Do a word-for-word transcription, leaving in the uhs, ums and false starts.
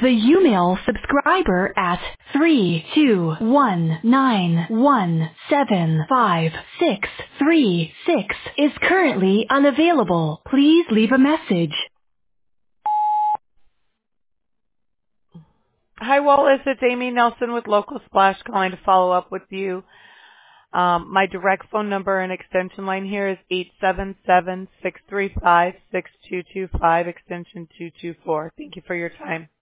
The Umail subscriber at three two one nine one seven five six three six is currently unavailable. Please leave a message. Hi, Wallace. It's Amy Nelson with Local Splash calling to follow up with you. Um, my direct phone number and extension line here is eight seven seven, six three five, six two two five, extension two two four. Thank you for your time.